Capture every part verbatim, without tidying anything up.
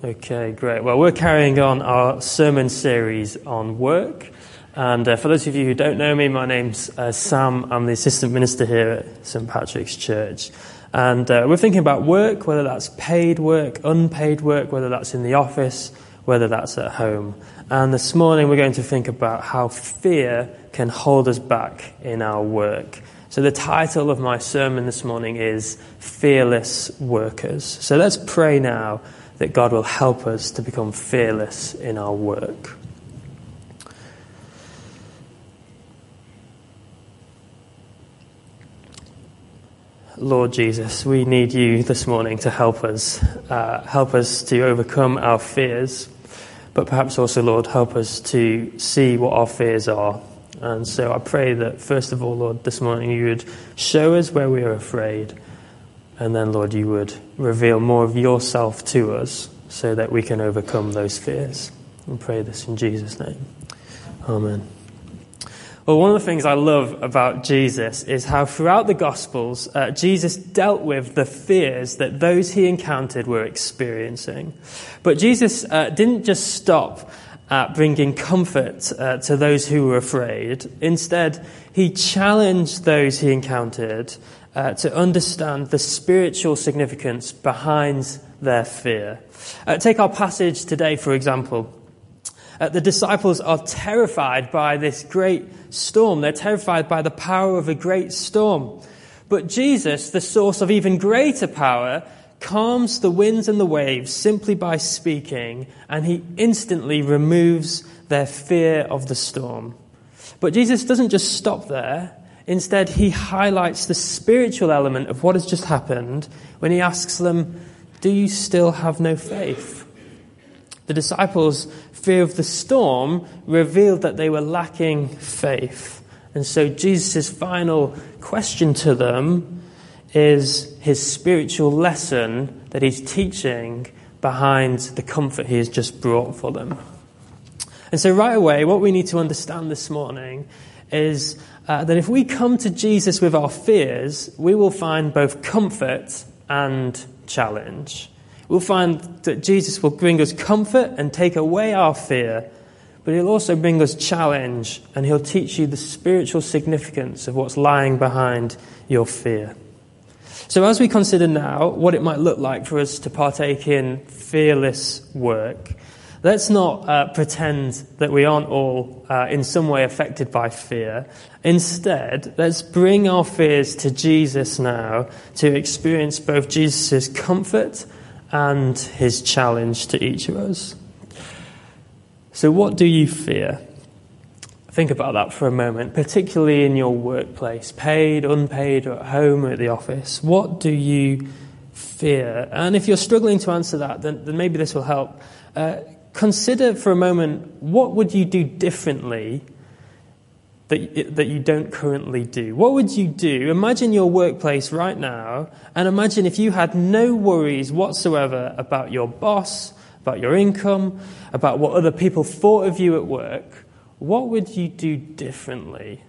Okay, great. Well, we're carrying on our sermon series on work. And uh, for those of you who don't know me, my name's uh, Sam. I'm the assistant minister here at Saint Patrick's Church. And uh, we're thinking about work, whether that's paid work, unpaid work, whether that's in the office, whether that's at home. And this morning we're going to think about how fear can hold us back in our work. So the title of my sermon this morning is Fearless Workers. So let's pray now that God will help us to become fearless in our work. Lord Jesus, we need you this morning to help us, uh, help us to overcome our fears, but perhaps also, Lord, help us to see what our fears are. And so I pray that, first of all, Lord, this morning you would show us where we are afraid, and then, Lord, you would reveal more of yourself to us so that we can overcome those fears. And pray this in Jesus' name. Amen. Well, one of the things I love about Jesus is how throughout the Gospels, uh, Jesus dealt with the fears that those he encountered were experiencing. But Jesus uh, didn't just stop at bringing comfort uh, to those who were afraid. Instead, he challenged those he encountered uh, to understand the spiritual significance behind their fear. Uh, take our passage today, for example. Uh, the disciples are terrified by this great storm. They're terrified by the power of a great storm. But Jesus, the source of even greater power, calms the winds and the waves simply by speaking, and he instantly removes their fear of the storm. But Jesus doesn't just stop there. Instead, he highlights the spiritual element of what has just happened when he asks them, "Do you still have no faith?" The disciples' fear of the storm revealed that they were lacking faith. And so Jesus' final question to them is his spiritual lesson that he's teaching behind the comfort he has just brought for them. And so right away, what we need to understand this morning is uh, that if we come to Jesus with our fears, we will find both comfort and challenge. We'll find that Jesus will bring us comfort and take away our fear, but he'll also bring us challenge, and he'll teach you the spiritual significance of what's lying behind your fear. So as we consider now what it might look like for us to partake in fearless work, let's not uh, pretend that we aren't all uh, in some way affected by fear. Instead, let's bring our fears to Jesus now to experience both Jesus' comfort and his challenge to each of us. So what do you fear? Think about that for a moment, particularly in your workplace, paid, unpaid, or at home or at the office. What do you fear? And if you're struggling to answer that, then, then maybe this will help. Uh, consider for a moment, what would you do differently that, that you don't currently do? What would you do? Imagine your workplace right now, and imagine if you had no worries whatsoever about your boss, about your income, about what other people thought of you at work. What would you do differently?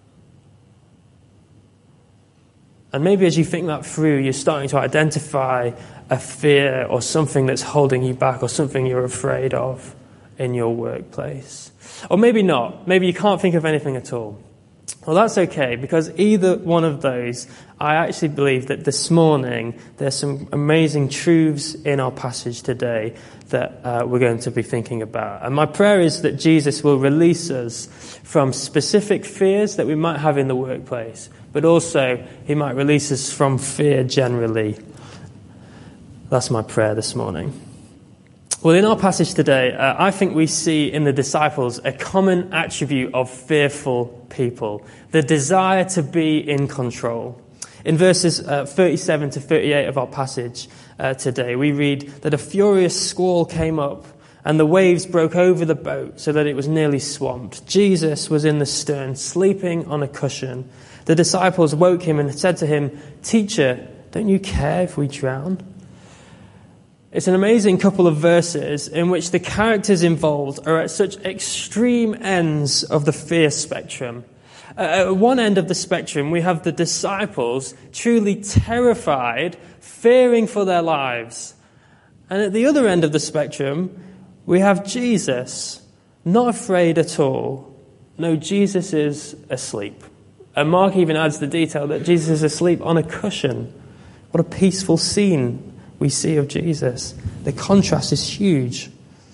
And maybe as you think that through, you're starting to identify a fear or something that's holding you back or something you're afraid of in your workplace. Or maybe not. Maybe you can't think of anything at all. Well, that's okay, because either one of those, I actually believe that this morning there's some amazing truths in our passage today that uh, we're going to be thinking about. And my prayer is that Jesus will release us from specific fears that we might have in the workplace, but also he might release us from fear generally. That's my prayer this morning. Well, in our passage today, uh, I think we see in the disciples a common attribute of fearful people, the desire to be in control. In verses uh, thirty-seven to thirty-eight of our passage uh, today, we read that a furious squall came up and the waves broke over the boat so that it was nearly swamped. Jesus was in the stern, sleeping on a cushion. The disciples woke him and said to him, "Teacher, don't you care if we drown?" It's an amazing couple of verses in which the characters involved are at such extreme ends of the fear spectrum. Uh, at one end of the spectrum, we have the disciples truly terrified, fearing for their lives. And at the other end of the spectrum, we have Jesus, not afraid at all. No, Jesus is asleep. And Mark even adds the detail that Jesus is asleep on a cushion. What a peaceful scene we see of Jesus. The contrast is huge.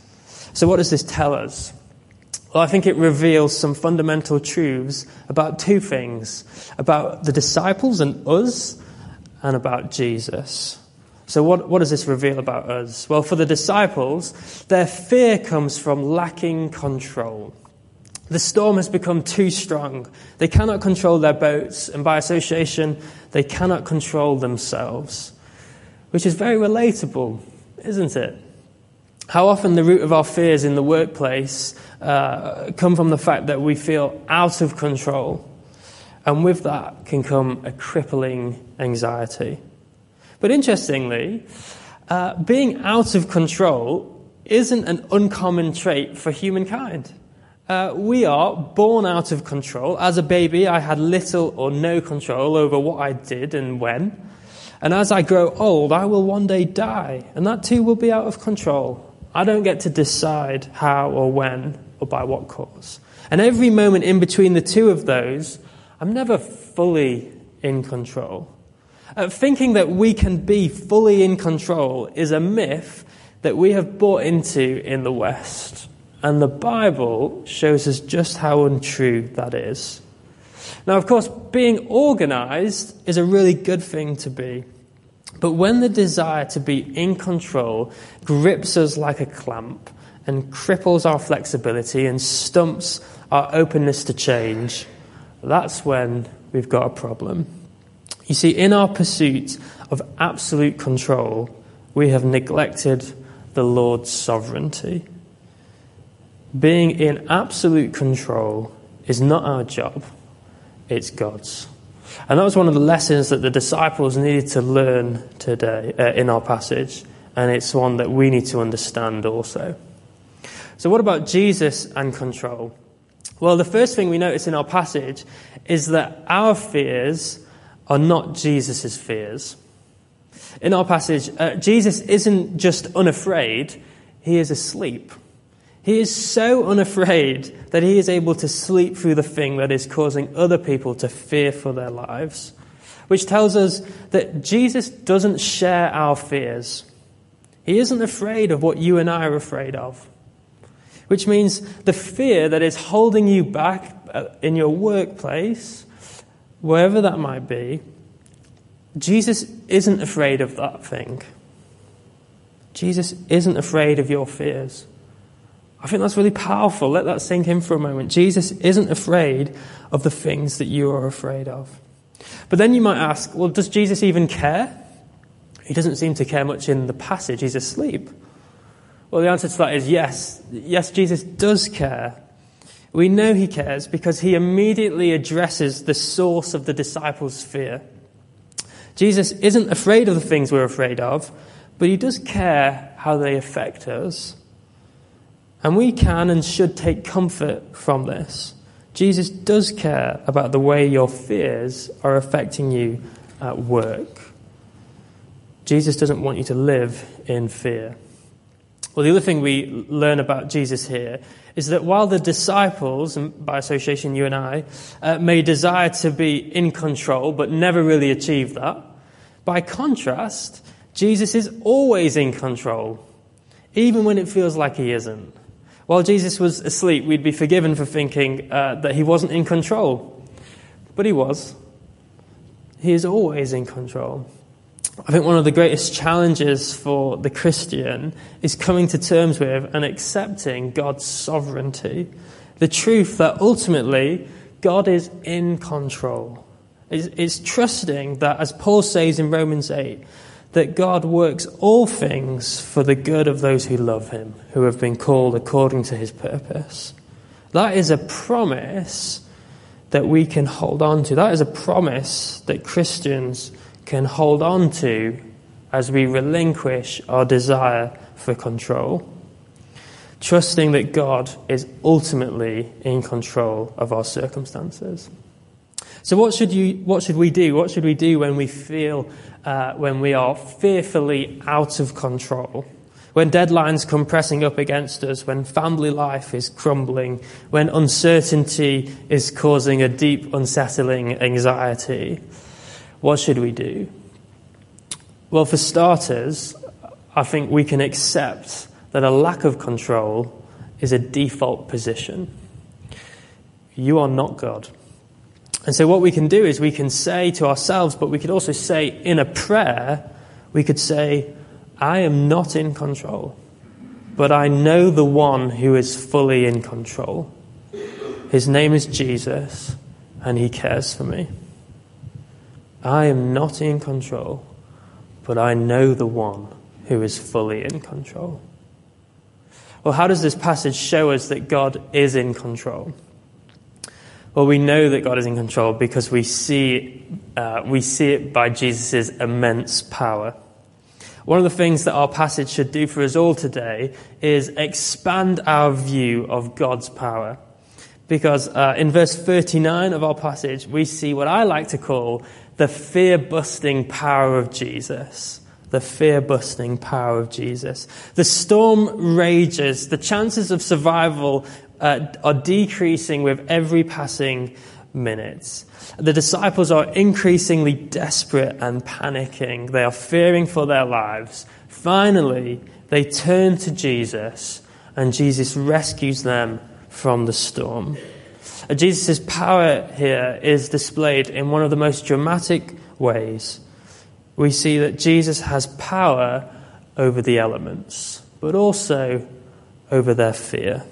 So what does this tell us? Well, I think it reveals some fundamental truths about two things. About the disciples and us, and about Jesus. So what, what does this reveal about us? Well, for the disciples, their fear comes from lacking control. The storm has become too strong. They cannot control their boats, and by association, they cannot control themselves. Which is very relatable, isn't it? How often the root of our fears in the workplace uh, come from the fact that we feel out of control. And with that can come a crippling anxiety. But interestingly, uh, being out of control isn't an uncommon trait for humankind. Uh, we are born out of control. As a baby, I had little or no control over what I did and when. And as I grow old, I will one day die, and that too will be out of control. I don't get to decide how or when or by what cause. And every moment in between the two of those, I'm never fully in control. Uh, thinking that we can be fully in control is a myth that we have bought into in the West. And the Bible shows us just how untrue that is. Now, of course, being organized is a really good thing to be. But when the desire to be in control grips us like a clamp and cripples our flexibility and stumps our openness to change, that's when we've got a problem. You see, in our pursuit of absolute control, we have neglected the Lord's sovereignty. Being in absolute control is not our job, it's God's. And that was one of the lessons that the disciples needed to learn today uh, in our passage, and it's one that we need to understand also. So what about Jesus and control? Well, the first thing we notice in our passage is that our fears are not Jesus' fears. In our passage, uh, Jesus isn't just unafraid, he is asleep. He is so unafraid that he is able to sleep through the thing that is causing other people to fear for their lives, which tells us that Jesus doesn't share our fears. He isn't afraid of what you and I are afraid of, which means the fear that is holding you back in your workplace, wherever that might be, Jesus isn't afraid of that thing. Jesus isn't afraid of your fears. I think that's really powerful. Let that sink in for a moment. Jesus isn't afraid of the things that you are afraid of. But then you might ask, well, does Jesus even care? He doesn't seem to care much in the passage. He's asleep. Well, the answer to that is yes. Yes, Jesus does care. We know he cares because he immediately addresses the source of the disciples' fear. Jesus isn't afraid of the things we're afraid of, but he does care how they affect us. And we can and should take comfort from this. Jesus does care about the way your fears are affecting you at work. Jesus doesn't want you to live in fear. Well, the other thing we learn about Jesus here is that while the disciples, and by association you and I, uh, may desire to be in control but never really achieve that, by contrast, Jesus is always in control, even when it feels like he isn't. While Jesus was asleep, we'd be forgiven for thinking uh, that he wasn't in control. But he was. He is always in control. I think one of the greatest challenges for the Christian is coming to terms with and accepting God's sovereignty. The truth that ultimately God is in control. It's, it's trusting that, as Paul says in Romans eight, that God works all things for the good of those who love him, who have been called according to his purpose. That is a promise that we can hold on to. That is a promise that Christians can hold on to as we relinquish our desire for control, trusting that God is ultimately in control of our circumstances. So what should you? What should we do? What should we do when we feel, uh, when we are fearfully out of control? When deadlines come pressing up against us, when family life is crumbling, when uncertainty is causing a deep, unsettling anxiety, what should we do? Well, for starters, I think we can accept that a lack of control is a default position. You are not God. And so what we can do is we can say to ourselves, but we could also say in a prayer, we could say, I am not in control, but I know the one who is fully in control. His name is Jesus, and he cares for me. I am not in control, but I know the one who is fully in control. Well, how does this passage show us that God is in control? Well, we know that God is in control because we see uh, we see it by Jesus' immense power. One of the things that our passage should do for us all today is expand our view of God's power. Because uh, in verse thirty-nine of our passage, we see what I like to call the fear-busting power of Jesus. The fear-busting power of Jesus. The storm rages. The chances of survival uh, are decreasing with every passing minute. The disciples are increasingly desperate and panicking. They are fearing for their lives. Finally, they turn to Jesus, and Jesus rescues them from the storm. Jesus' power here is displayed in one of the most dramatic ways. We see that Jesus has power over the elements, but also over their fear.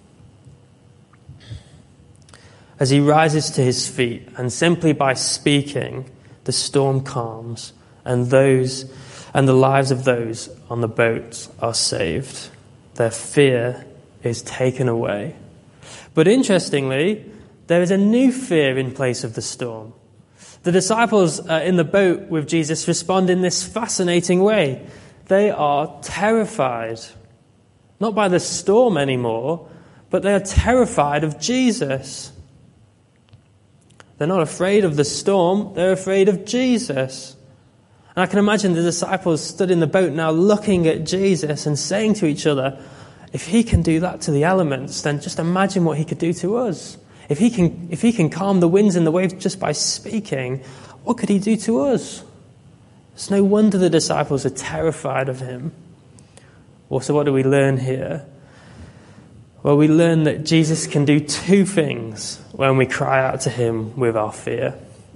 As he rises to his feet, and simply by speaking, the storm calms, and those and the lives of those on the boat are saved. Their fear is taken away. But interestingly, there is a new fear in place of the storm. The disciples uh, in the boat with Jesus respond in this fascinating way. They are terrified, not by the storm anymore, but they are terrified of Jesus. They're not afraid of the storm, they're afraid of Jesus. And I can imagine the disciples stood in the boat now looking at Jesus and saying to each other, if he can do that to the elements, then just imagine what he could do to us. If he can, if he can calm the winds and the waves just by speaking, what could he do to us? It's no wonder the disciples are terrified of him. Well, so what do we learn here? Well, we learn that Jesus can do two things when we cry out to him with our fear.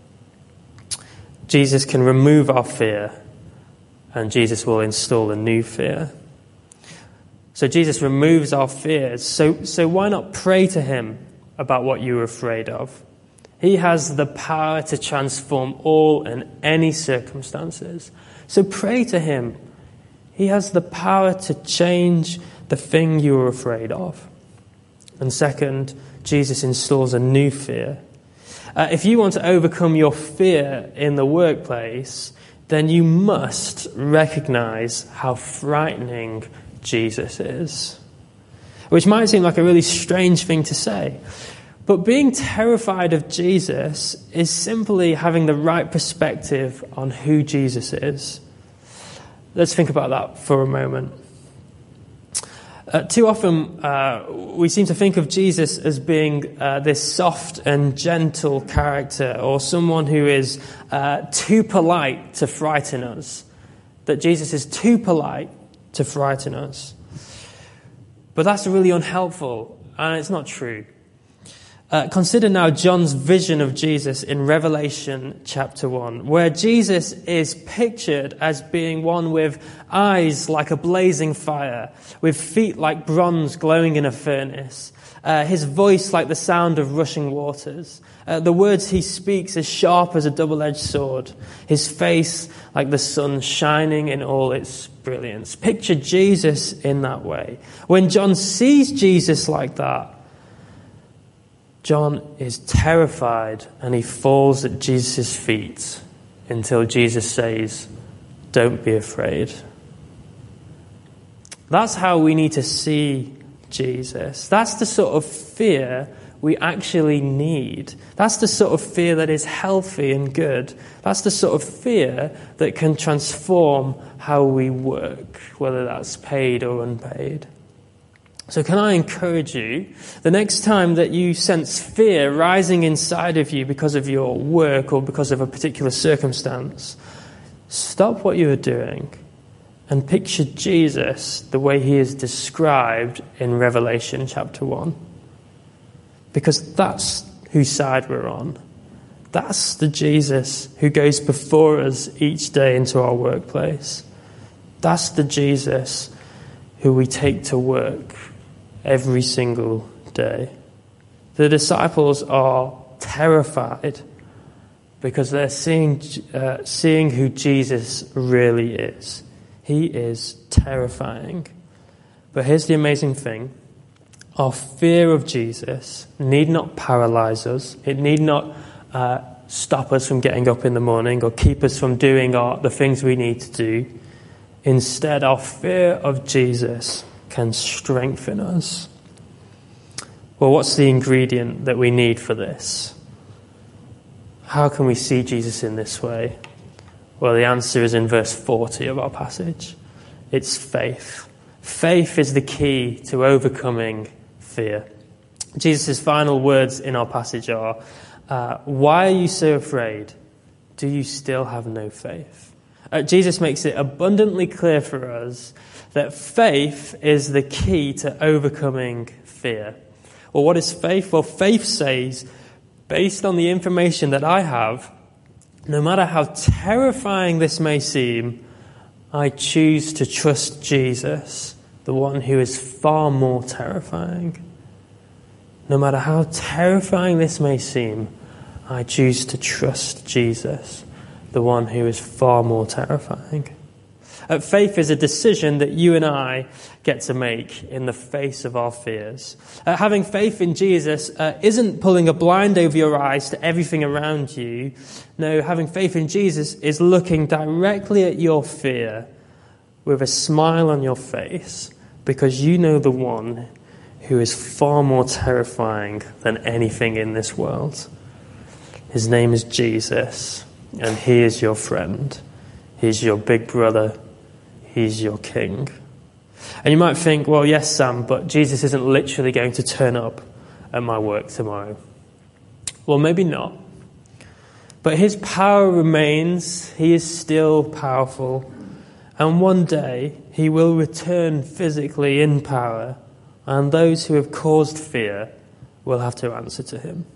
Jesus can remove our fear, and Jesus will install a new fear. So Jesus removes our fears. So, so why not pray to him about what you were afraid of? He has the power to transform all and any circumstances. So pray to him. He has the power to change the thing you were afraid of. And second, Jesus installs a new fear. Uh, if you want to overcome your fear in the workplace, then you must recognize how frightening Jesus is. Which might seem like a really strange thing to say. But being terrified of Jesus is simply having the right perspective on who Jesus is. Let's think about that for a moment. Uh, too often uh, we seem to think of Jesus as being uh, this soft and gentle character, or someone who is uh, too polite to frighten us. That Jesus is too polite to frighten us. But that's really unhelpful, and it's not true. Uh, consider now John's vision of Jesus in Revelation chapter one, where Jesus is pictured as being one with eyes like a blazing fire, with feet like bronze glowing in a furnace, uh, his voice like the sound of rushing waters, uh, the words he speaks as sharp as a double-edged sword, his face like the sun shining in all its brilliance. Picture Jesus in that way. When John sees Jesus like that, John is terrified and he falls at Jesus' feet until Jesus says, "Don't be afraid." That's how we need to see Jesus. That's the sort of fear we actually need. That's the sort of fear that is healthy and good. That's the sort of fear that can transform how we work, whether that's paid or unpaid. So can I encourage you, the next time that you sense fear rising inside of you because of your work or because of a particular circumstance, stop what you are doing and picture Jesus the way he is described in Revelation chapter one. Because that's whose side we're on. That's the Jesus who goes before us each day into our workplace. That's the Jesus who we take to work every single day. The disciples are terrified because they're seeing, uh, seeing who Jesus really is. He is terrifying. But here's the amazing thing. Our fear of Jesus need not paralyze us. It need not uh, stop us from getting up in the morning or keep us from doing our, the things we need to do. Instead, our fear of Jesus can strengthen us. Well, what's the ingredient that we need for this? How can we see Jesus in this way? Well, the answer is in verse forty of our passage. It's faith. Faith is the key to overcoming fear. Jesus' final words in our passage are, uh, why are you so afraid? Do you still have no faith? Uh, Jesus makes it abundantly clear for us that faith is the key to overcoming fear. Well, what is faith? Well, faith says, based on the information that I have, no matter how terrifying this may seem, I choose to trust Jesus, the one who is far more terrifying. No matter how terrifying this may seem, I choose to trust Jesus, the one who is far more terrifying. Uh, faith is a decision that you and I get to make in the face of our fears. Uh, having faith in Jesus uh, isn't pulling a blind over your eyes to everything around you. No, having faith in Jesus is looking directly at your fear with a smile on your face because you know the one who is far more terrifying than anything in this world. His name is Jesus, and he is your friend. He's your big brother. He's your king. And you might think, well, yes, Sam, but Jesus isn't literally going to turn up at my work tomorrow. Well, maybe not. But his power remains. He is still powerful. And one day he will return physically in power, and those who have caused fear will have to answer to him.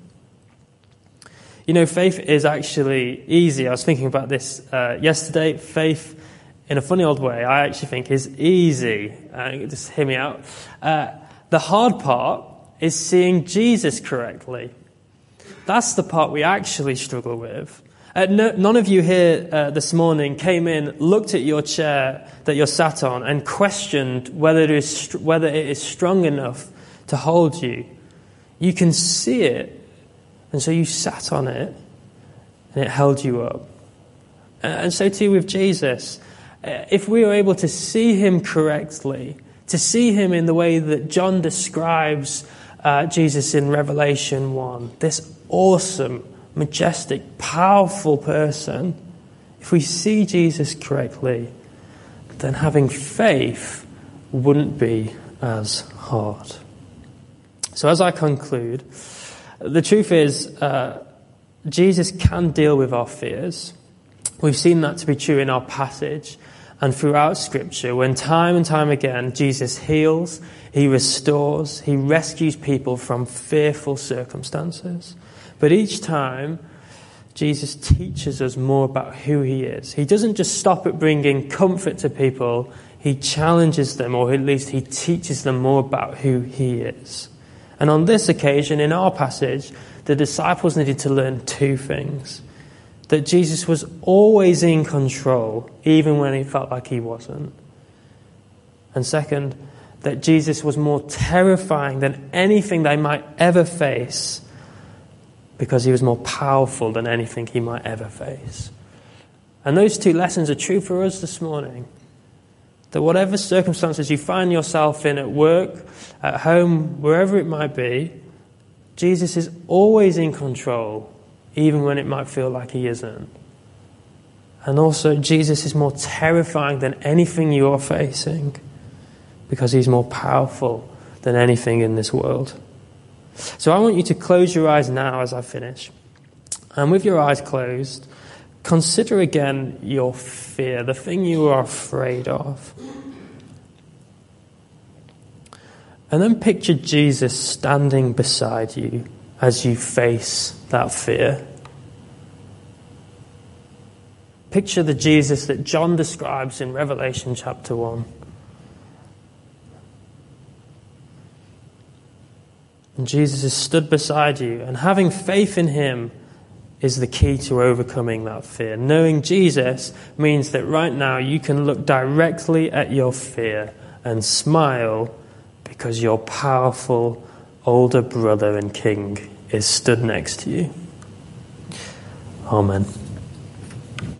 You know, faith is actually easy. I was thinking about this uh, yesterday. Faith, in a funny old way, I actually think is easy. Uh, just hear me out. Uh, the hard part is seeing Jesus correctly. That's the part we actually struggle with. Uh, no, none of you here uh, this morning came in, looked at your chair that you're sat on, and questioned whether it is whether it is strong enough to hold you. You can see it, and so you sat on it, and it held you up. Uh, and so too with Jesus. Uh, if we are able to see him correctly, to see him in the way that John describes uh, Jesus in Revelation one, this awesome, majestic, powerful person, if we see Jesus correctly, then having faith wouldn't be as hard. So as I conclude, the truth is uh, Jesus can deal with our fears. We've seen that to be true in our passage and throughout Scripture, when time and time again Jesus heals, he restores, he rescues people from fearful circumstances. But each time, Jesus teaches us more about who he is. He doesn't just stop at bringing comfort to people. He challenges them, or at least he teaches them more about who he is. And on this occasion, in our passage, the disciples needed to learn two things. That Jesus was always in control, even when he felt like he wasn't. And second, that Jesus was more terrifying than anything they might ever face, because he was more powerful than anything he might ever face. And those two lessons are true for us this morning. That whatever circumstances you find yourself in at work, at home, wherever it might be, Jesus is always in control, even when it might feel like he isn't. And also, Jesus is more terrifying than anything you are facing, because he's more powerful than anything in this world. So I want you to close your eyes now as I finish. And with your eyes closed, consider again your fear, the thing you are afraid of. And then picture Jesus standing beside you as you face that fear. Picture the Jesus that John describes in Revelation chapter one. And Jesus is stood beside you, and having faith in him is the key to overcoming that fear. Knowing Jesus means that right now you can look directly at your fear and smile, because your powerful older brother and king is stood next to you. Amen.